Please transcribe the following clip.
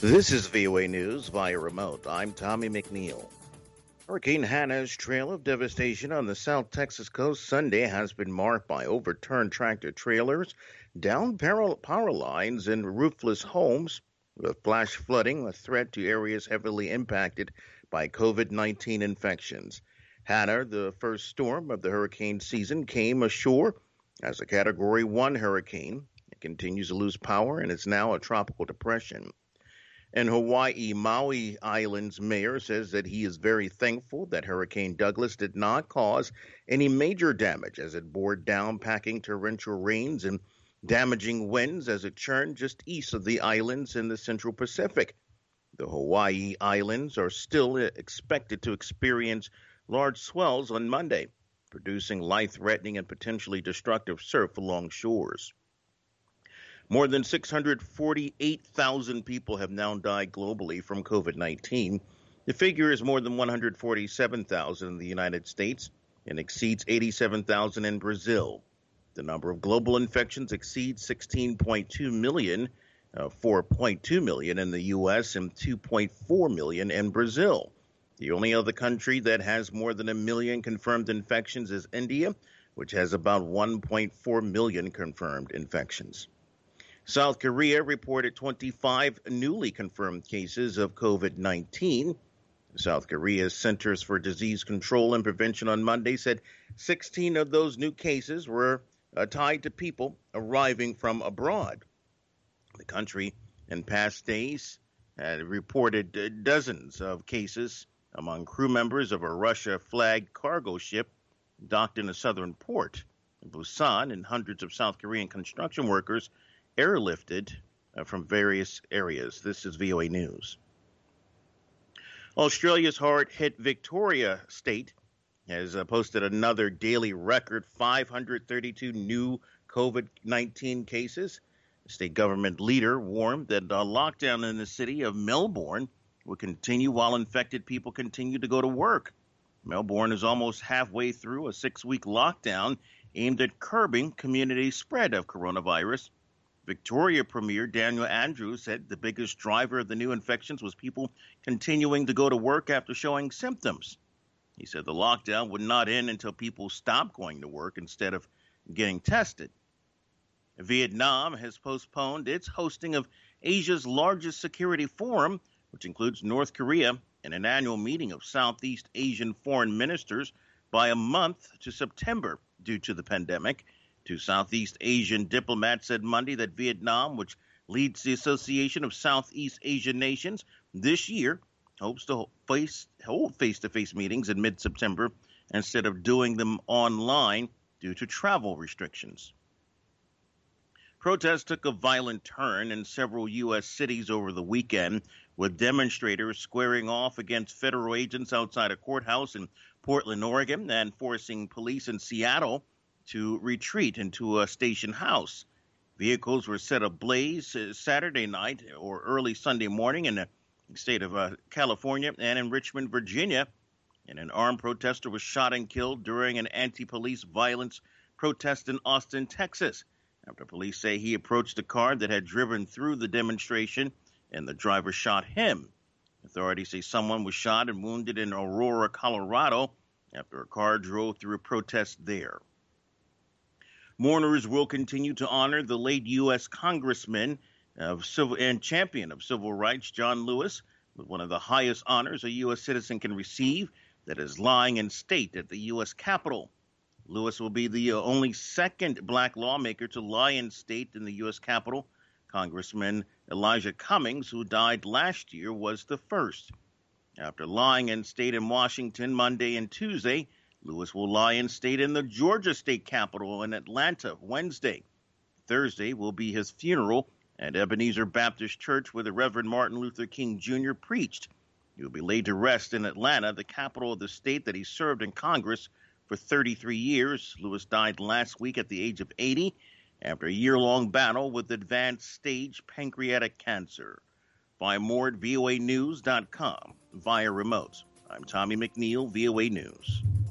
This is VOA News via remote. I'm Tommy McNeil. Hurricane Hannah's trail of devastation on the South Texas coast Sunday has been marked by overturned tractor trailers, downed power lines, and roofless homes, with flash flooding a threat to areas heavily impacted by COVID-19 infections. Hannah, the first storm of the hurricane season, came ashore as a Category 1 hurricane. It continues to lose power and is now a tropical depression. In Hawaii, Maui Island's mayor says that he is very thankful that Hurricane Douglas did not cause any major damage as it bore down, packing torrential rains and damaging winds as it churned just east of the islands in the Central Pacific. The Hawaii Islands are still expected to experience large swells on Monday, producing life-threatening and potentially destructive surf along shores. More than 648,000 people have now died globally from COVID-19. The figure is more than 147,000 in the United States and exceeds 87,000 in Brazil. The number of global infections exceeds 16.2 million, 4.2 million in the U.S. and 2.4 million in Brazil. The only other country that has more than 1 million confirmed infections is India, which has about 1.4 million confirmed infections. South Korea reported 25 newly confirmed cases of COVID-19. South Korea's Centers for Disease Control and Prevention on Monday said 16 of those new cases were tied to people arriving from abroad. The country in past days had reported dozens of cases among crew members of a Russia-flagged cargo ship docked in a southern port in Busan, and hundreds of South Korean construction workers airlifted from various areas. This is VOA News. Australia's hard-hit Victoria state has posted another daily record, 532 new COVID-19 cases. The state government leader warned that a lockdown in the city of Melbourne will continue while infected people continue to go to work. Melbourne is almost halfway through a 6-week lockdown aimed at curbing community spread of coronavirus. Victoria Premier Daniel Andrews said the biggest driver of the new infections was people continuing to go to work after showing symptoms. He said the lockdown would not end until people stopped going to work instead of getting tested. Vietnam has postponed its hosting of Asia's largest security forum, which includes North Korea and an annual meeting of Southeast Asian foreign ministers, by a month to September due to the pandemic. Two Southeast Asian diplomats said Monday that Vietnam, which leads the Association of Southeast Asian Nations, this year hopes to hold face-to-face meetings in mid-September instead of doing them online due to travel restrictions. Protests took a violent turn in several U.S. cities over the weekend, with demonstrators squaring off against federal agents outside a courthouse in Portland, Oregon, and forcing police in Seattle to retreat into a station house. Vehicles were set ablaze Saturday night or early Sunday morning in the state of California and in Richmond, Virginia. And an armed protester was shot and killed during an anti-police violence protest in Austin, Texas, after police say he approached a car that had driven through the demonstration and the driver shot him. Authorities say someone was shot and wounded in Aurora, Colorado, after a car drove through a protest there. Mourners will continue to honor the late U.S. Congressman and champion of civil rights, John Lewis, with one of the highest honors a U.S. citizen can receive, that is lying in state at the U.S. Capitol. Lewis will be the only second black lawmaker to lie in state in the U.S. Capitol. Congressman Elijah Cummings, who died last year, was the first. After lying in state in Washington Monday and Tuesday, Lewis will lie in state in the Georgia State Capitol in Atlanta Wednesday. Thursday will be his funeral at Ebenezer Baptist Church, where the Reverend Martin Luther King Jr. preached. He will be laid to rest in Atlanta, the capital of the state that he served in Congress for 33 years. Lewis died last week at the age of 80 after a year-long battle with advanced stage pancreatic cancer. Find more at voanews.com via remote. I'm Tommy McNeil, VOA News.